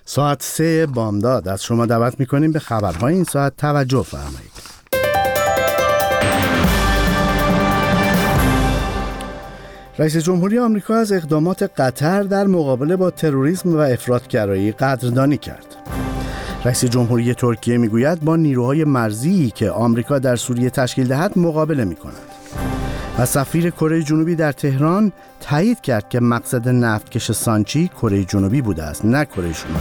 ساعت 3 بامداد از شما دعوت میکنیم به خبرهای این ساعت توجه فرمایید. رئیس جمهوری آمریکا از اقدامات قطر در مقابله با تروریسم و افراطگرایی قدردانی کرد. رئیس جمهوری ترکیه میگوید با نیروهای مرزی که آمریکا در سوریه تشکیل دهد مقابله میکند. و سفیر کره جنوبی در تهران تایید کرد که مقصد نفتکش سانچی کره جنوبی بوده است، نه کره شمالی.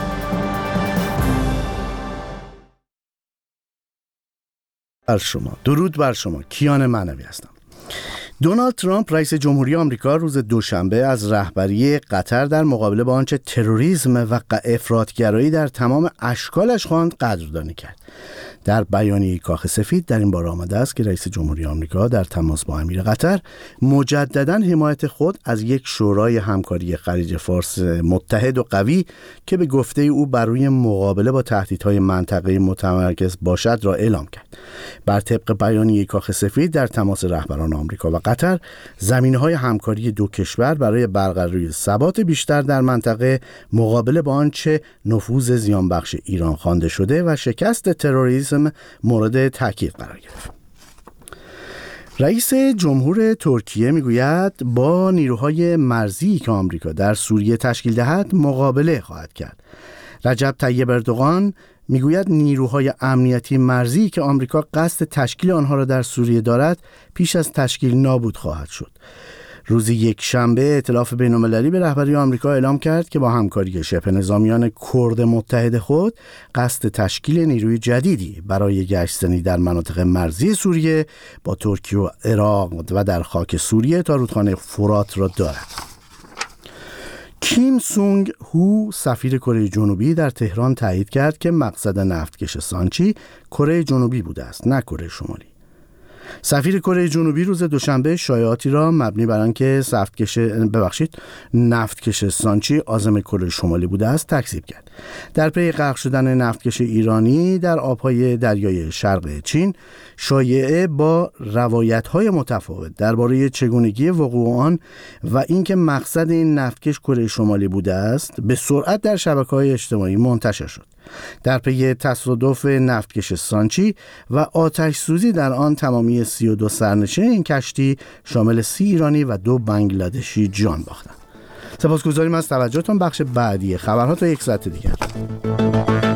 درود بر شما. کیان معنوی هستم. دونالد ترامپ رئیس جمهوری آمریکا روز دوشنبه از رهبری قطر در مقابله با آنچه تروریسم و افراطگرایی در تمام اشکالش خواند قدردانی کرد. در بیانیه کاخ سفید در این باره آمده است که رئیس جمهوری آمریکا در تماس با امیر قطر مجدداً حمایت خود از یک شورای همکاری خلیج فارس متحد و قوی که به گفته او بر روی مقابله با تهدیدهای منطقه‌ای متمرکز باشد را اعلام کرد. بر طبق بیانیه کاخ سفید در تماس رهبران آمریکا و قطر زمینه‌های همکاری دو کشور برای برقراری ثبات بیشتر در منطقه، مقابله با آنچه نفوذ زیانبخش ایران خوانده شده و شکست تروریسم مورد تاکید قرار گرفت. رئیس جمهور ترکیه میگوید با نیروهای مرزی که آمریکا در سوریه تشکیل دهد مقابله خواهد کرد. رجب طیب اردوغان میگوید نیروهای امنیتی مرزی که آمریکا قصد تشکیل آنها را در سوریه دارد پیش از تشکیل نابود خواهد شد. روز یک شنبه ائتلاف بین‌المللی به رهبری آمریکا اعلام کرد که با همکاری شبه نظامیان کرد متحد خود قصد تشکیل نیروی جدیدی برای گشتنی در مناطق مرزی سوریه با ترکیه و عراق و در خاک سوریه تا رودخانه فرات را دارد. کیم سونگ هو سفیر کره جنوبی در تهران تایید کرد که مقصد نفتکش سانچی کره جنوبی بوده است، نه کره شمالی. سفیر کره جنوبی روز دوشنبه شایعاتی را مبنی بر آنکه نفتکش سانچی عازم کره شمالی بوده است تکذیب کرد. در پی غرق شدن نفتکش ایرانی در آبهای دریای شرق چین، شایعه با روایت‌های متفاوت درباره چگونگی وقوع آن و اینکه مقصد این نفتکش کره شمالی بوده است به سرعت در شبکه‌های اجتماعی منتشر شد. در پی تصادف نفتکش سانچی و آتش سوزی در آن تمامی 32 سرنشین این کشتی شامل 30 ایرانی و 2 بنگلادشی جان باختند. سپاسگزاریم از توجهتان. بخش بعدی خبرها تا یک ساعت دیگر.